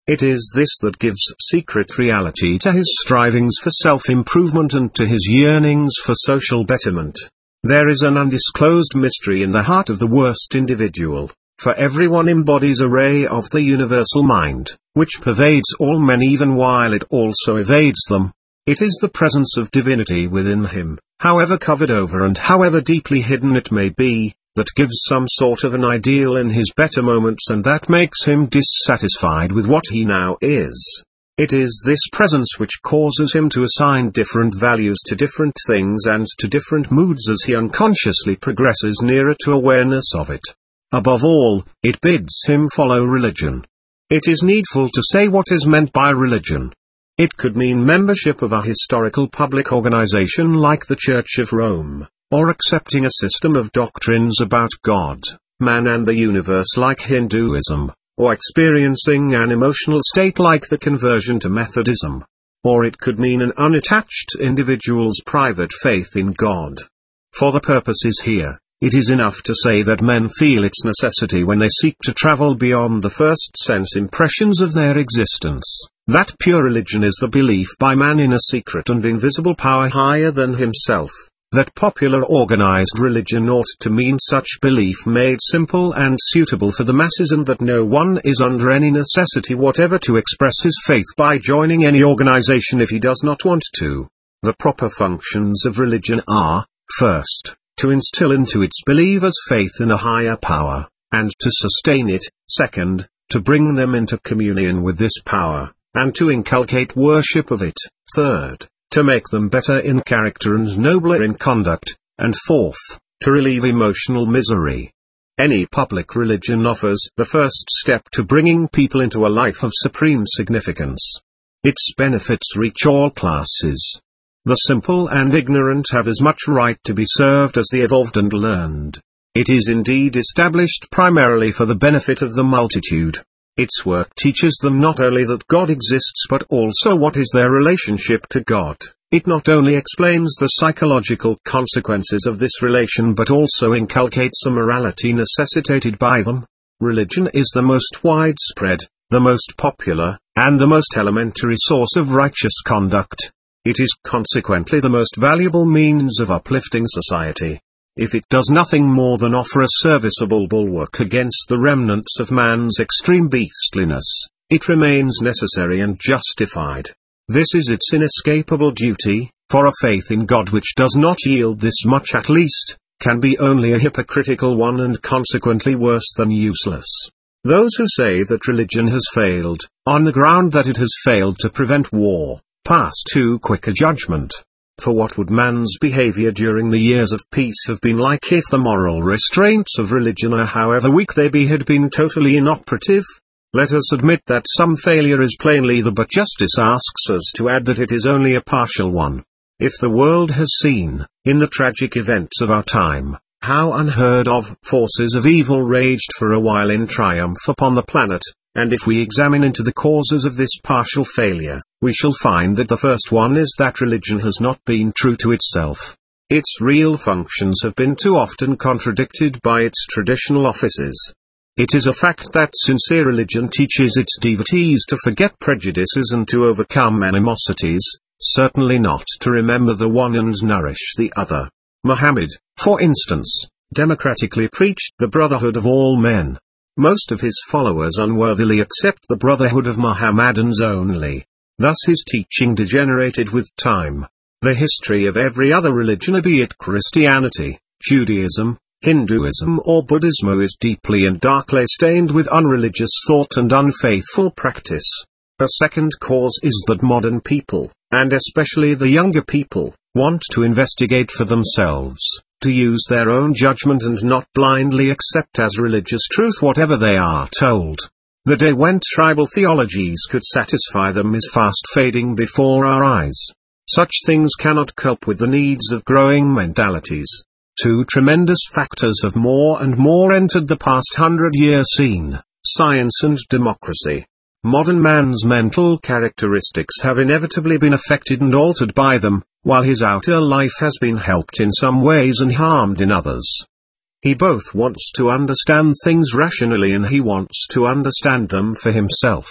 It is this that gives secret reality to his strivings for self-improvement and to his yearnings for social betterment. There is an undisclosed mystery in the heart of the worst individual, for everyone embodies a ray of the universal mind, which pervades all men even while it also evades them. It is the presence of divinity within him, however covered over and however deeply hidden it may be, that gives some sort of an ideal in his better moments and that makes him dissatisfied with what he now is. It is this presence which causes him to assign different values to different things and to different moods as he unconsciously progresses nearer to awareness of it. Above all, it bids him follow religion. It is needful to say what is meant by religion. It could mean membership of a historical public organization like the Church of Rome, or accepting a system of doctrines about God, man and the universe like Hinduism, or experiencing an emotional state like the conversion to Methodism. Or it could mean an unattached individual's private faith in God. For the purposes here, it is enough to say that men feel its necessity when they seek to travel beyond the first sense impressions of their existence, that pure religion is the belief by man in a secret and invisible power higher than himself. That popular organized religion ought to mean such belief made simple and suitable for the masses and that no one is under any necessity whatever to express his faith by joining any organization if he does not want to. The proper functions of religion are, first, to instill into its believers faith in a higher power, and to sustain it, second, to bring them into communion with this power, and to inculcate worship of it, third, to make them better in character and nobler in conduct, and fourth, to relieve emotional misery. Any public religion offers the first step to bringing people into a life of supreme significance. Its benefits reach all classes. The simple and ignorant have as much right to be served as the evolved and learned. It is indeed established primarily for the benefit of the multitude. Its work teaches them not only that God exists but also what is their relationship to God. It not only explains the psychological consequences of this relation but also inculcates a morality necessitated by them. Religion is the most widespread, the most popular, and the most elementary source of righteous conduct. It is consequently the most valuable means of uplifting society. If it does nothing more than offer a serviceable bulwark against the remnants of man's extreme beastliness, it remains necessary and justified. This is its inescapable duty, for a faith in God which does not yield this much at least, can be only a hypocritical one and consequently worse than useless. Those who say that religion has failed, on the ground that it has failed to prevent war, pass too quick a judgment. For what would man's behavior during the years of peace have been like if the moral restraints of religion, or however weak they be, had been totally inoperative? Let us admit that some failure is plainly there, but justice asks us to add that it is only a partial one. If the world has seen, in the tragic events of our time, how unheard of forces of evil raged for a while in triumph upon the planet, and if we examine into the causes of this partial failure, we shall find that the first one is that religion has not been true to itself. Its real functions have been too often contradicted by its traditional offices. It is a fact that sincere religion teaches its devotees to forget prejudices and to overcome animosities, certainly not to remember the one and nourish the other. Muhammad, for instance, democratically preached the brotherhood of all men. Most of his followers unworthily accept the brotherhood of Mohammedans only. Thus his teaching degenerated with time. The history of every other religion, be it Christianity, Judaism, Hinduism or Buddhism, is deeply and darkly stained with unreligious thought and unfaithful practice. A second cause is that modern people, and especially the younger people, want to investigate for themselves, to use their own judgment and not blindly accept as religious truth whatever they are told. The day when tribal theologies could satisfy them is fast fading before our eyes. Such things cannot cope with the needs of growing mentalities. Two tremendous factors have more and more entered the past 100-year scene: science and democracy. Modern man's mental characteristics have inevitably been affected and altered by them, while his outer life has been helped in some ways and harmed in others. He both wants to understand things rationally and he wants to understand them for himself.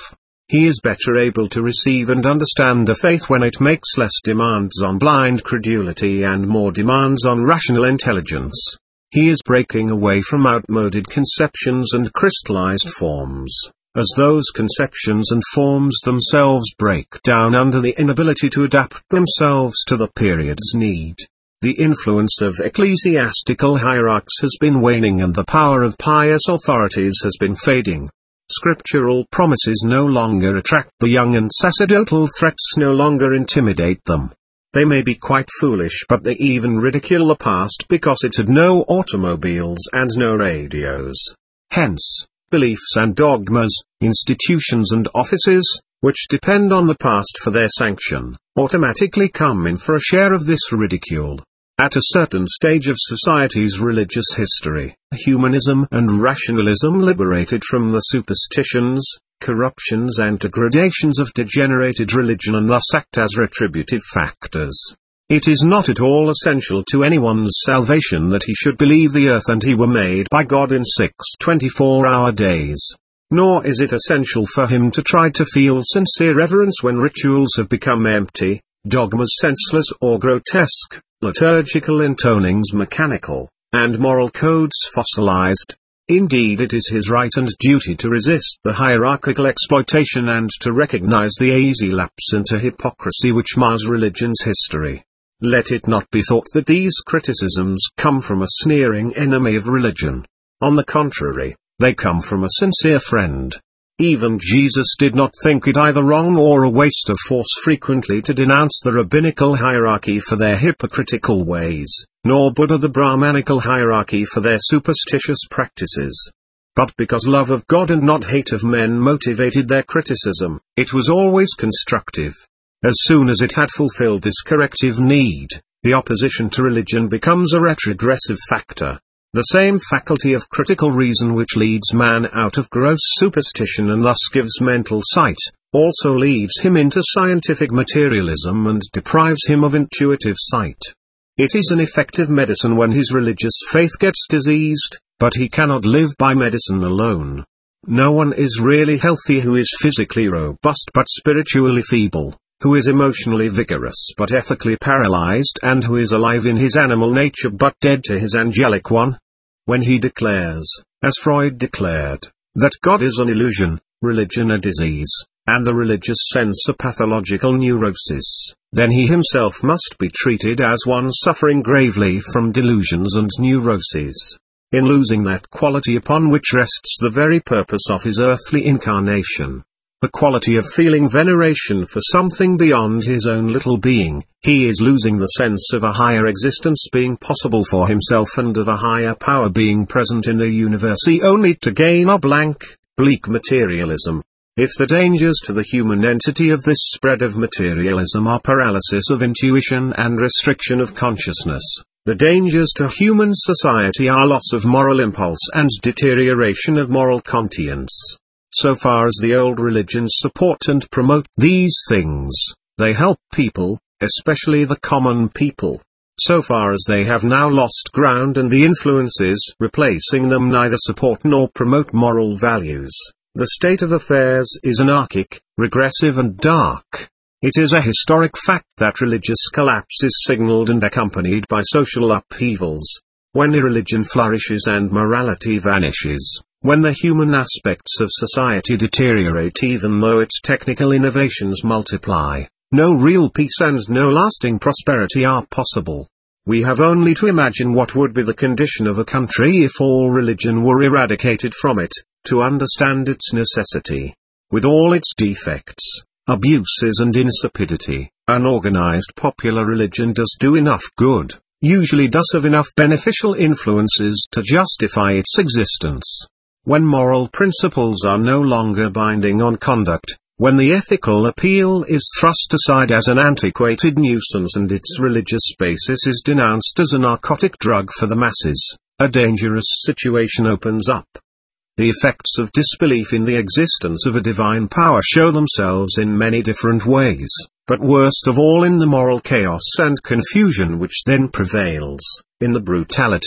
He is better able to receive and understand a faith when it makes less demands on blind credulity and more demands on rational intelligence. He is breaking away from outmoded conceptions and crystallized forms, as those conceptions and forms themselves break down under the inability to adapt themselves to the period's need. The influence of ecclesiastical hierarchs has been waning and the power of pious authorities has been fading. Scriptural promises no longer attract the young and sacerdotal threats no longer intimidate them. They may be quite foolish, but they even ridicule the past because it had no automobiles and no radios. Hence, beliefs and dogmas, institutions and offices, which depend on the past for their sanction, automatically come in for a share of this ridicule. At a certain stage of society's religious history, humanism and rationalism liberated from the superstitions, corruptions and degradations of degenerated religion and thus act as retributive factors. It is not at all essential to anyone's salvation that he should believe the earth and he were made by God in 6 24-hour days. Nor is it essential for him to try to feel sincere reverence when rituals have become empty, dogmas senseless or grotesque, liturgical intonings mechanical, and moral codes fossilized. Indeed, it is his right and duty to resist the hierarchical exploitation and to recognize the easy lapse into hypocrisy which mars religion's history. Let it not be thought that these criticisms come from a sneering enemy of religion. On the contrary, they come from a sincere friend. Even Jesus did not think it either wrong or a waste of force frequently to denounce the rabbinical hierarchy for their hypocritical ways, nor Buddha the Brahmanical hierarchy for their superstitious practices. But because love of God and not hate of men motivated their criticism, it was always constructive. As soon as it had fulfilled this corrective need, the opposition to religion becomes a retrogressive factor. The same faculty of critical reason which leads man out of gross superstition and thus gives mental sight, also leads him into scientific materialism and deprives him of intuitive sight. It is an effective medicine when his religious faith gets diseased, but he cannot live by medicine alone. No one is really healthy who is physically robust but spiritually feeble, who is emotionally vigorous but ethically paralyzed, and who is alive in his animal nature but dead to his angelic one. When he declares, as Freud declared, that God is an illusion, religion a disease, and the religious sense a pathological neurosis, then he himself must be treated as one suffering gravely from delusions and neuroses. In losing that quality upon which rests the very purpose of his earthly incarnation, the quality of feeling veneration for something beyond his own little being, he is losing the sense of a higher existence being possible for himself and of a higher power being present in the universe only to gain a bleak materialism. If the dangers to the human entity of this spread of materialism are paralysis of intuition and restriction of consciousness, the dangers to human society are loss of moral impulse and deterioration of moral conscience. So far as the old religions support and promote these things, they help people, especially the common people. So far as they have now lost ground and the influences replacing them neither support nor promote moral values, the state of affairs is anarchic, regressive and dark. It is a historic fact that religious collapse is signaled and accompanied by social upheavals. When irreligion flourishes and morality vanishes, when the human aspects of society deteriorate even though its technical innovations multiply, no real peace and no lasting prosperity are possible. We have only to imagine what would be the condition of a country if all religion were eradicated from it, to understand its necessity. With all its defects, abuses and insipidity, unorganized popular religion does do enough good, usually does have enough beneficial influences to justify its existence. When moral principles are no longer binding on conduct, when the ethical appeal is thrust aside as an antiquated nuisance and its religious basis is denounced as a narcotic drug for the masses, a dangerous situation opens up. The effects of disbelief in the existence of a divine power show themselves in many different ways, but worst of all in the moral chaos and confusion which then prevails, in the brutality,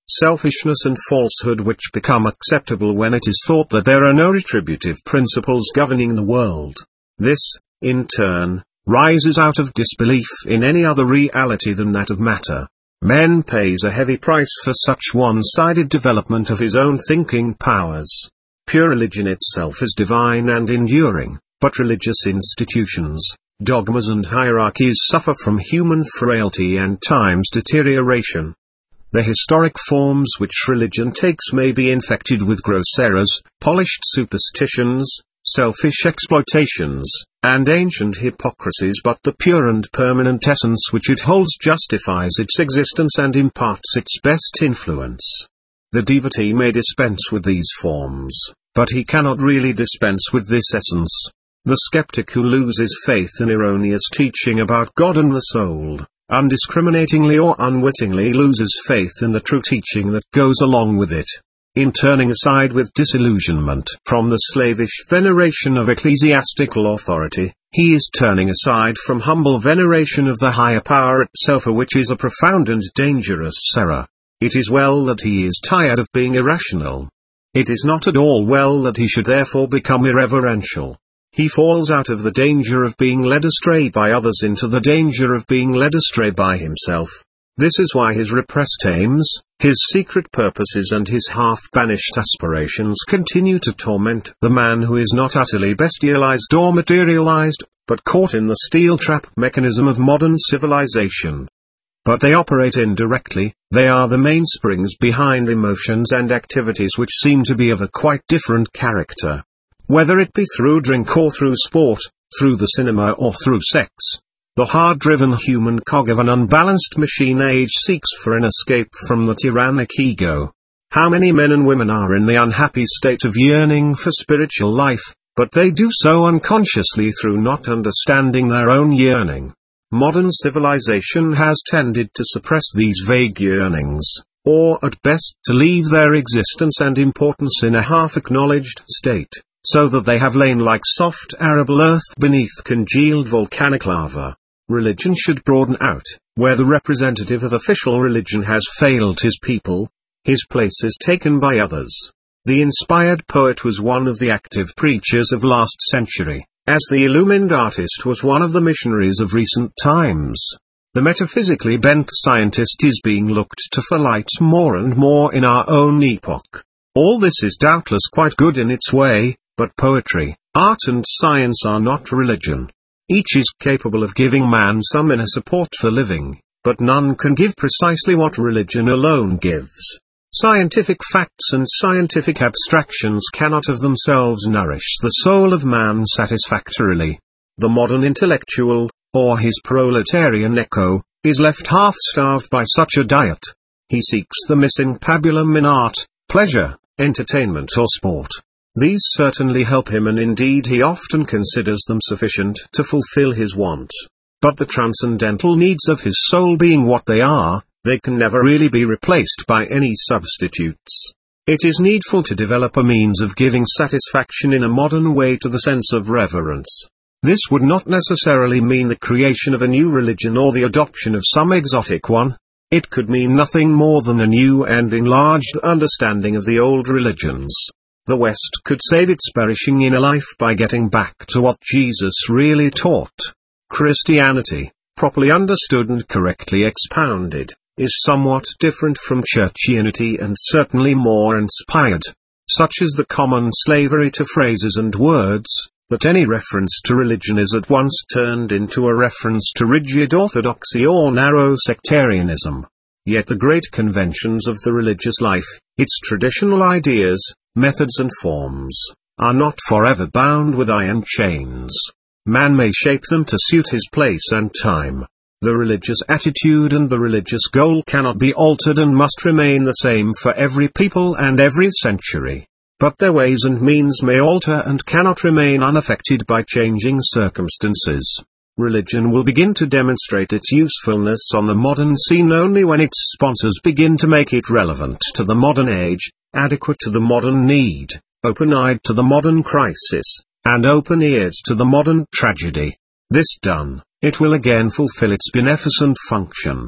selfishness and falsehood which become acceptable when it is thought that there are no retributive principles governing the world. This, in turn, rises out of disbelief in any other reality than that of matter. Man pays a heavy price for such one-sided development of his own thinking powers. Pure religion itself is divine and enduring, but religious institutions, dogmas and hierarchies suffer from human frailty and time's deterioration. The historic forms which religion takes may be infected with gross errors, polished superstitions, selfish exploitations, and ancient hypocrisies, but the pure and permanent essence which it holds justifies its existence and imparts its best influence. The devotee may dispense with these forms, but he cannot really dispense with this essence. The skeptic who loses faith in erroneous teaching about God and the soul, undiscriminatingly or unwittingly loses faith in the true teaching that goes along with it. In turning aside with disillusionment from the slavish veneration of ecclesiastical authority, he is turning aside from humble veneration of the higher power itself, which is a profound and dangerous error. It is well that he is tired of being irrational. It is not at all well that he should therefore become irreverential. He falls out of the danger of being led astray by others into the danger of being led astray by himself. This is why his repressed aims, his secret purposes and his half-banished aspirations continue to torment the man who is not utterly bestialized or materialized, but caught in the steel trap mechanism of modern civilization. But they operate indirectly, they are the mainsprings behind emotions and activities which seem to be of a quite different character. Whether it be through drink or through sport, through the cinema or through sex, the hard-driven human cog of an unbalanced machine age seeks for an escape from the tyrannic ego. How many men and women are in the unhappy state of yearning for spiritual life, but they do so unconsciously through not understanding their own yearning. Modern civilization has tended to suppress these vague yearnings, or at best to leave their existence and importance in a half-acknowledged state, so that they have lain like soft arable earth beneath congealed volcanic lava. Religion should broaden out. Where the representative of official religion has failed his people, his place is taken by others. The inspired poet was one of the active preachers of last century, as the illumined artist was one of the missionaries of recent times. The metaphysically bent scientist is being looked to for light more and more in our own epoch. All this is doubtless quite good in its way, but poetry, art and science are not religion. Each is capable of giving man some inner support for living, but none can give precisely what religion alone gives. Scientific facts and scientific abstractions cannot of themselves nourish the soul of man satisfactorily. The modern intellectual, or his proletarian echo, is left half-starved by such a diet. He seeks the missing pabulum in art, pleasure, entertainment or sport. These certainly help him, and indeed he often considers them sufficient to fulfill his want. But the transcendental needs of his soul being what they are, they can never really be replaced by any substitutes. It is needful to develop a means of giving satisfaction in a modern way to the sense of reverence. This would not necessarily mean the creation of a new religion or the adoption of some exotic one. It could mean nothing more than a new and enlarged understanding of the old religions. The West could save its perishing inner life by getting back to what Jesus really taught. Christianity, properly understood and correctly expounded, is somewhat different from churchianity and certainly more inspired. Such is the common slavery to phrases and words, that any reference to religion is at once turned into a reference to rigid orthodoxy or narrow sectarianism. Yet the great conventions of the religious life, its traditional ideas, methods and forms, are not forever bound with iron chains. Man may shape them to suit his place and time. The religious attitude and the religious goal cannot be altered and must remain the same for every people and every century. But their ways and means may alter and cannot remain unaffected by changing circumstances. Religion will begin to demonstrate its usefulness on the modern scene only when its sponsors begin to make it relevant to the modern age, adequate to the modern need, open-eyed to the modern crisis, and open-eared to the modern tragedy. This done, it will again fulfill its beneficent function.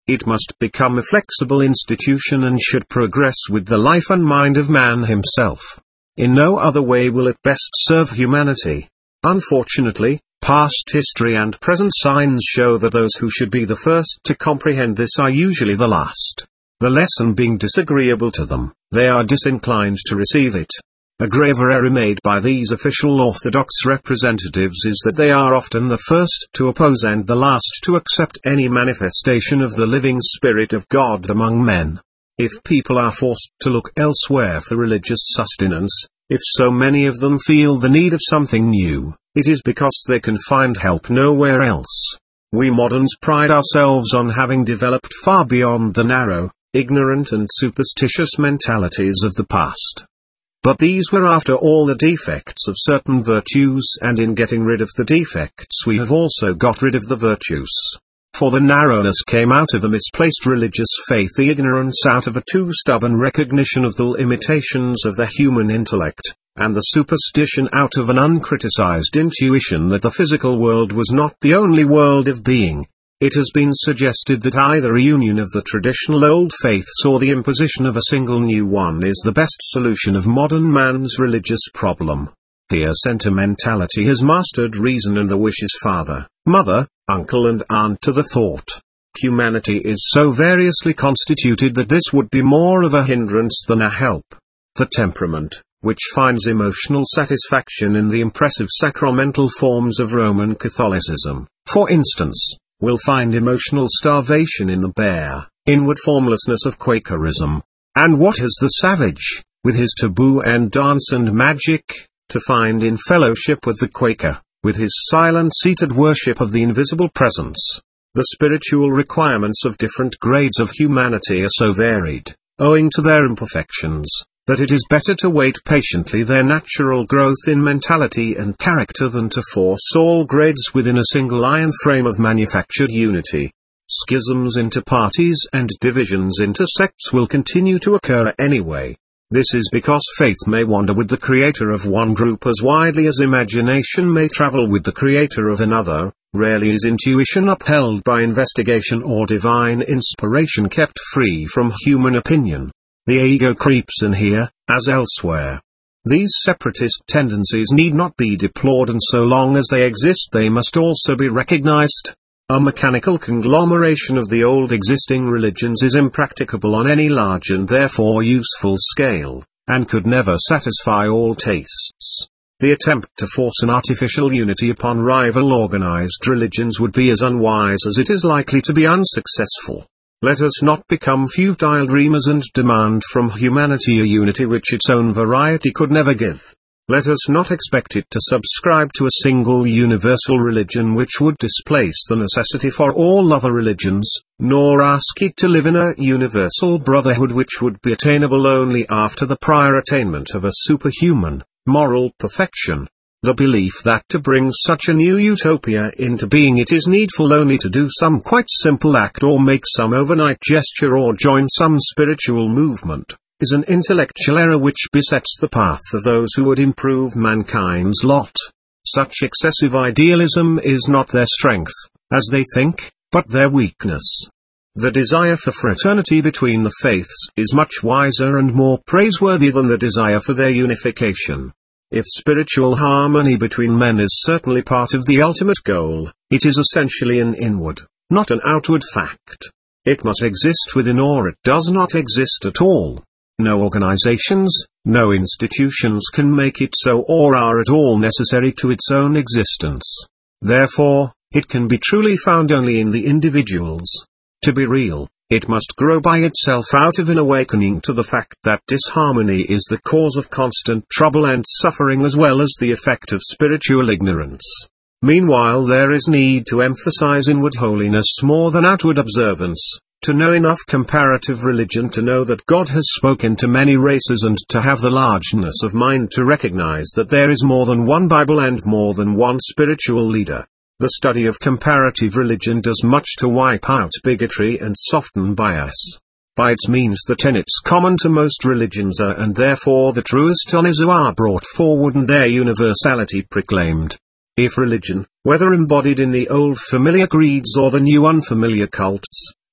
It must become a flexible institution and should progress with the life and mind of man himself. In no other way will it best serve humanity. Unfortunately, past history and present signs show that those who should be the first to comprehend this are usually the last. The lesson being disagreeable to them, they are disinclined to receive it. A graver error made by these official orthodox representatives is that they are often the first to oppose and the last to accept any manifestation of the living Spirit of God among men. If people are forced to look elsewhere for religious sustenance, if so many of them feel the need of something new, it is because they can find help nowhere else. We moderns pride ourselves on having developed far beyond the narrow, ignorant and superstitious mentalities of the past. But these were after all the defects of certain virtues, and in getting rid of the defects we have also got rid of the virtues. For the narrowness came out of a misplaced religious faith, the ignorance out of a too stubborn recognition of the limitations of the human intellect, and the superstition out of an uncriticized intuition that the physical world was not the only world of being. It has been suggested that either a union of the traditional old faiths or the imposition of a single new one is the best solution of modern man's religious problem. Here sentimentality has mastered reason, and the wish is father, mother, uncle and aunt to the thought. Humanity is so variously constituted that this would be more of a hindrance than a help. The temperament, which finds emotional satisfaction in the impressive sacramental forms of Roman Catholicism, for instance, will find emotional starvation in the bare, inward formlessness of Quakerism. And what has the savage, with his taboo and dance and magic, to find in fellowship with the Quaker, with his silent-seated worship of the invisible presence? The spiritual requirements of different grades of humanity are so varied, owing to their imperfections, that it is better to wait patiently their natural growth in mentality and character than to force all grades within a single iron frame of manufactured unity. Schisms into parties and divisions into sects will continue to occur anyway. This is because faith may wander with the creator of one group as widely as imagination may travel with the creator of another. Rarely is intuition upheld by investigation or divine inspiration kept free from human opinion. The ego creeps in here, as elsewhere. These separatist tendencies need not be deplored, and so long as they exist they must also be recognized. A mechanical conglomeration of the old existing religions is impracticable on any large and therefore useful scale, and could never satisfy all tastes. The attempt to force an artificial unity upon rival organized religions would be as unwise as it is likely to be unsuccessful. Let us not become futile dreamers and demand from humanity a unity which its own variety could never give. Let us not expect it to subscribe to a single universal religion which would displace the necessity for all other religions, nor ask it to live in a universal brotherhood which would be attainable only after the prior attainment of a superhuman, moral perfection. The belief that to bring such a new utopia into being it is needful only to do some quite simple act or make some overnight gesture or join some spiritual movement, is an intellectual error which besets the path of those who would improve mankind's lot. Such excessive idealism is not their strength, as they think, but their weakness. The desire for fraternity between the faiths is much wiser and more praiseworthy than the desire for their unification. If spiritual harmony between men is certainly part of the ultimate goal, it is essentially an inward, not an outward fact. It must exist within or it does not exist at all. No organizations, no institutions can make it so or are at all necessary to its own existence. Therefore, it can be truly found only in the individuals. To be real, it must grow by itself out of an awakening to the fact that disharmony is the cause of constant trouble and suffering as well as the effect of spiritual ignorance. Meanwhile there is need to emphasize inward holiness more than outward observance, to know enough comparative religion to know that God has spoken to many races and to have the largeness of mind to recognize that there is more than one Bible and more than one spiritual leader. The study of comparative religion does much to wipe out bigotry and soften bias. By its means the tenets common to most religions are and therefore the truest are brought forward and their universality proclaimed. If religion, whether embodied in the old familiar creeds or the new unfamiliar cults,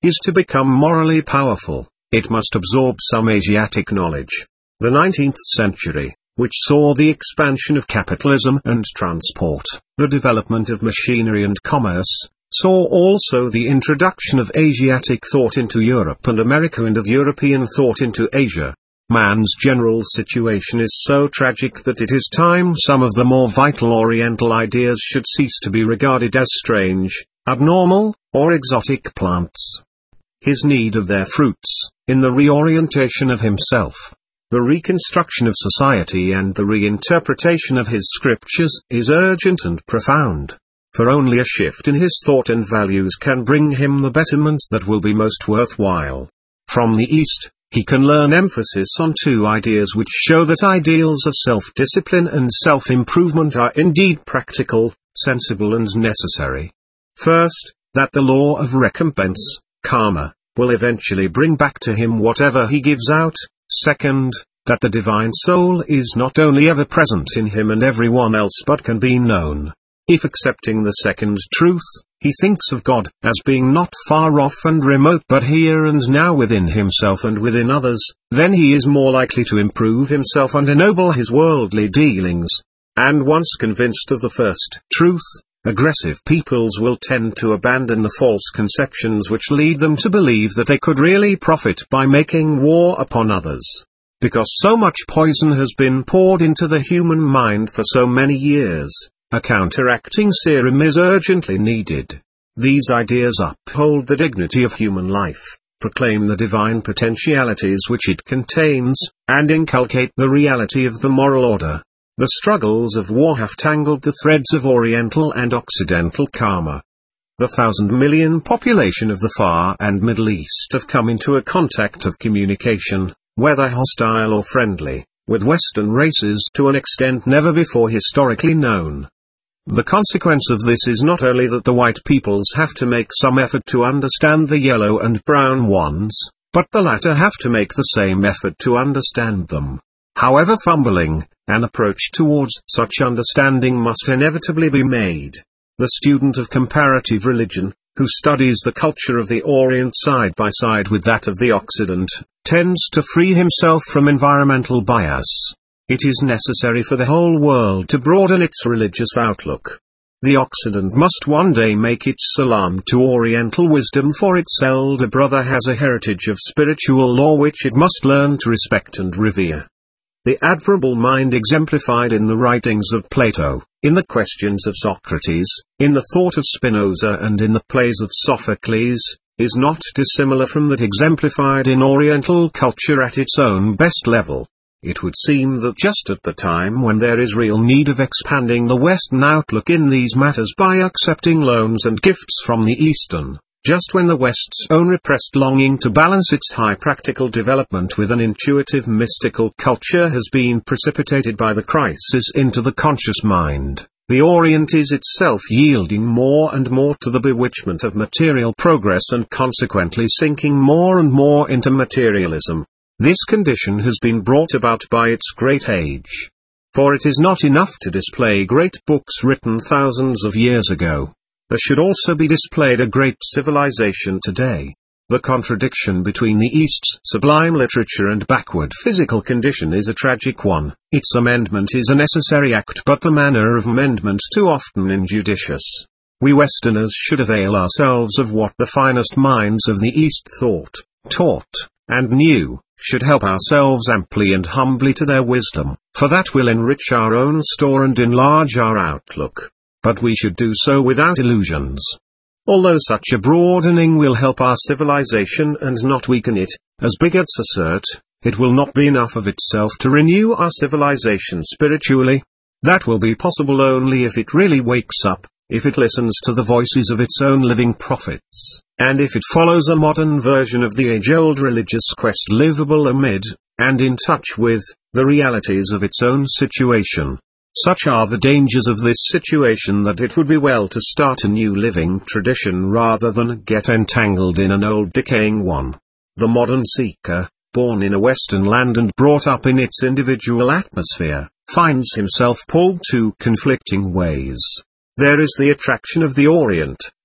is to become morally powerful, it must absorb some Asiatic knowledge. The 19th century, which saw the expansion of capitalism and transport, the development of machinery and commerce, saw also the introduction of Asiatic thought into Europe and America and of European thought into Asia. Man's general situation is so tragic that it is time some of the more vital Oriental ideas should cease to be regarded as strange, abnormal, or exotic plants. His need of their fruits, in the reorientation of himself, the reconstruction of society and the reinterpretation of his scriptures is urgent and profound. For only a shift in his thought and values can bring him the betterment that will be most worthwhile. From the East, he can learn emphasis on two ideas which show that ideals of self-discipline and self-improvement are indeed practical, sensible and necessary. First, that the law of recompense, karma, will eventually bring back to him whatever he gives out. Second, that the divine soul is not only ever present in him and everyone else but can be known. If accepting the second truth, he thinks of God as being not far off and remote but here and now within himself and within others, then he is more likely to improve himself and ennoble his worldly dealings. And once convinced of the first truth, aggressive peoples will tend to abandon the false conceptions which lead them to believe that they could really profit by making war upon others. Because so much poison has been poured into the human mind for so many years, a counteracting serum is urgently needed. These ideas uphold the dignity of human life, proclaim the divine potentialities which it contains, and inculcate the reality of the moral order. The struggles of war have tangled the threads of Oriental and Occidental karma. The 1,000 million population of the Far and Middle East have come into a contact of communication, whether hostile or friendly, with Western races to an extent never before historically known. The consequence of this is not only that the white peoples have to make some effort to understand the yellow and brown ones, but the latter have to make the same effort to understand them. However fumbling, an approach towards such understanding must inevitably be made. The student of comparative religion, who studies the culture of the Orient side by side with that of the Occident, tends to free himself from environmental bias. It is necessary for the whole world to broaden its religious outlook. The Occident must one day make its salam to Oriental wisdom, for its elder brother has a heritage of spiritual law which it must learn to respect and revere. The admirable mind exemplified in the writings of Plato, in the questions of Socrates, in the thought of Spinoza and in the plays of Sophocles, is not dissimilar from that exemplified in Oriental culture at its own best level. It would seem that just at the time when there is real need of expanding the Western outlook in these matters by accepting loans and gifts from the Eastern, just when the West's own repressed longing to balance its high practical development with an intuitive mystical culture has been precipitated by the crisis into the conscious mind, the Orient is itself yielding more and more to the bewitchment of material progress and consequently sinking more and more into materialism. This condition has been brought about by its great age. For it is not enough to display great books written thousands of years ago. There should also be displayed a great civilization today. The contradiction between the East's sublime literature and backward physical condition is a tragic one. Its amendment is a necessary act, but the manner of amendment too often injudicious. We Westerners should avail ourselves of what the finest minds of the East thought, taught, and knew, should help ourselves amply and humbly to their wisdom, for that will enrich our own store and enlarge our outlook. But we should do so without illusions. Although such a broadening will help our civilization and not weaken it, as bigots assert, it will not be enough of itself to renew our civilization spiritually. That will be possible only if it really wakes up, if it listens to the voices of its own living prophets, and if it follows a modern version of the age-old religious quest livable amid, and in touch with, the realities of its own situation. Such are the dangers of this situation that it would be well to start a new living tradition rather than get entangled in an old decaying one. The modern seeker, born in a Western land and brought up in its individual atmosphere, finds himself pulled two conflicting ways. There is the attraction of the Orient,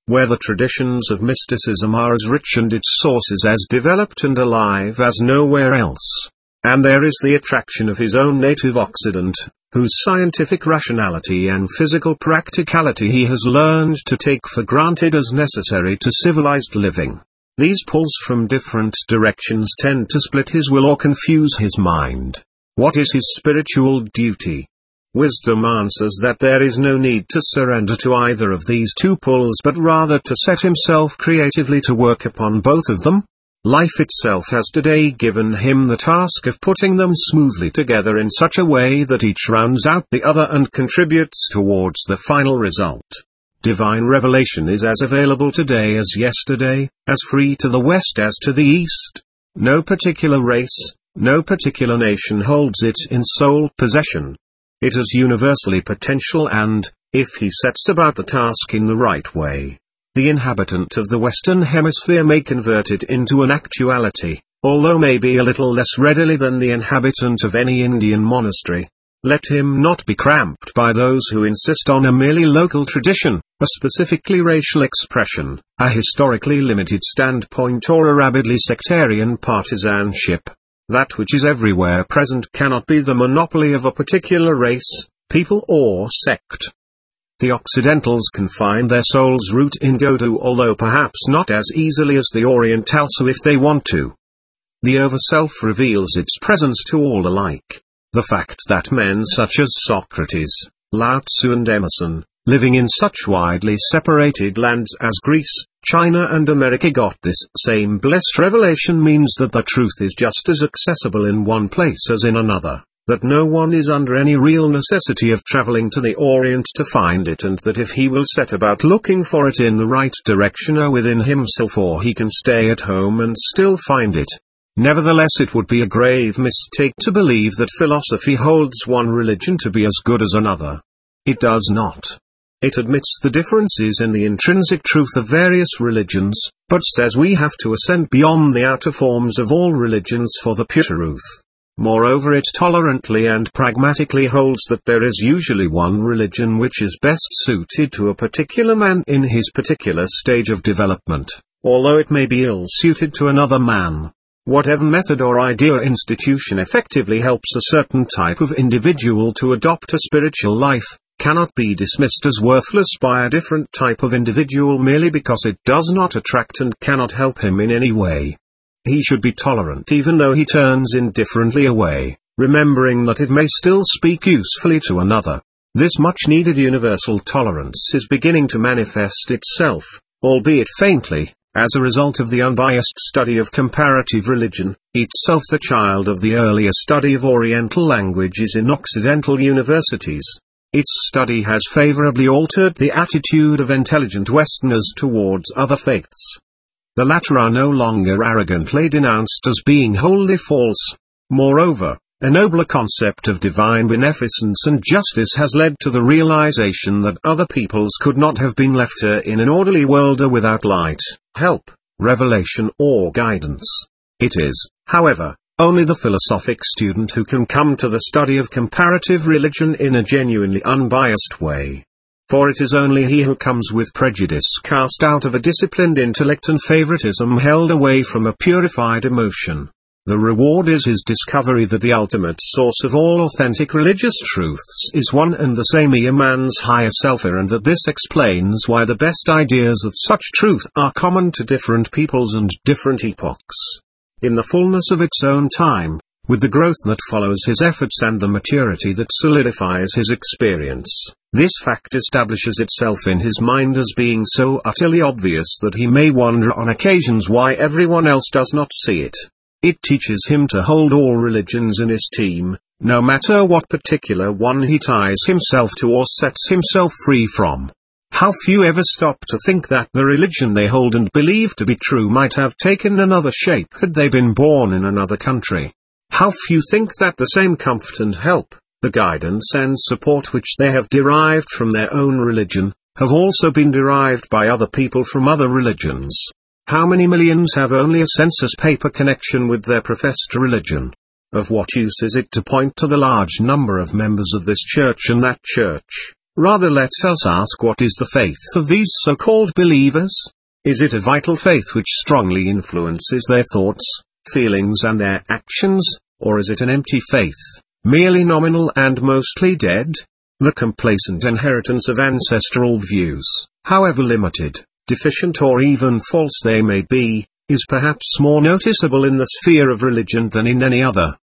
where the traditions of mysticism are as rich and its sources as developed and alive as nowhere else. And there is the attraction of his own native Occident, whose scientific rationality and physical practicality he has learned to take for granted as necessary to civilized living. These pulls from different directions tend to split his will or confuse his mind. What is his spiritual duty? Wisdom answers that there is no need to surrender to either of these two pulls but rather to set himself creatively to work upon both of them. Life itself has today given him the task of putting them smoothly together in such a way that each rounds out the other and contributes towards the final result. Divine revelation is as available today as yesterday, as free to the west as to the east. No particular race, no particular nation holds it in sole possession. It is universally potential and, if he sets about the task in the right way, the inhabitant of the Western Hemisphere may convert it into an actuality, although maybe a little less readily than the inhabitant of any Indian monastery. Let him not be cramped by those who insist on a merely local tradition, a specifically racial expression, a historically limited standpoint or a rabidly sectarian partisanship. That which is everywhere present cannot be the monopoly of a particular race, people or sect. The Occidentals can find their soul's root in Godu, although perhaps not as easily as the Orientals if they want to. The Over-Self reveals its presence to all alike. The fact that men such as Socrates, Lao Tzu and Emerson, living in such widely separated lands as Greece, China and America got this same blessed revelation means that the truth is just as accessible in one place as in another, that no one is under any real necessity of traveling to the Orient to find it, and that if he will set about looking for it in the right direction or within himself, or he can stay at home and still find it. Nevertheless, it would be a grave mistake to believe that philosophy holds one religion to be as good as another. It does not. It admits the differences in the intrinsic truth of various religions, but says we have to ascend beyond the outer forms of all religions for the pure truth. Moreover, it tolerantly and pragmatically holds that there is usually one religion which is best suited to a particular man in his particular stage of development, although it may be ill-suited to another man. Whatever method or idea or institution effectively helps a certain type of individual to adopt a spiritual life, cannot be dismissed as worthless by a different type of individual merely because it does not attract and cannot help him in any way. He should be tolerant even though he turns indifferently away, remembering that it may still speak usefully to another. This much-needed universal tolerance is beginning to manifest itself, albeit faintly, as a result of the unbiased study of comparative religion, itself the child of the earlier study of Oriental languages in Occidental universities. Its study has favorably altered the attitude of intelligent Westerners towards other faiths. The latter are no longer arrogantly denounced as being wholly false. Moreover, a nobler concept of divine beneficence and justice has led to the realization that other peoples could not have been left in an orderly world without light, help, revelation or guidance. It is, however, only the philosophic student who can come to the study of comparative religion in a genuinely unbiased way. For it is only he who comes with prejudice cast out of a disciplined intellect and favoritism held away from a purified emotion. The reward is his discovery that the ultimate source of all authentic religious truths is one and the same a man's higher self, and that this explains why the best ideas of such truth are common to different peoples and different epochs. In the fullness of its own time, with the growth that follows his efforts and the maturity that solidifies his experience, this fact establishes itself in his mind as being so utterly obvious that he may wonder on occasions why everyone else does not see it. It teaches him to hold all religions in esteem, no matter what particular one he ties himself to or sets himself free from. How few ever stop to think that the religion they hold and believe to be true might have taken another shape had they been born in another country. How few think that the same comfort and help, the guidance and support which they have derived from their own religion, have also been derived by other people from other religions. How many millions have only a census paper connection with their professed religion? Of what use is it to point to the large number of members of this church and that church, Rather let us ask, what is the faith of these so-called believers? Is it a vital faith which strongly influences their thoughts, feelings and their actions, or is it an empty faith, merely nominal and mostly dead? The complacent inheritance of ancestral views, however limited, deficient or even false they may be, is perhaps more noticeable in the sphere of religion than in any other.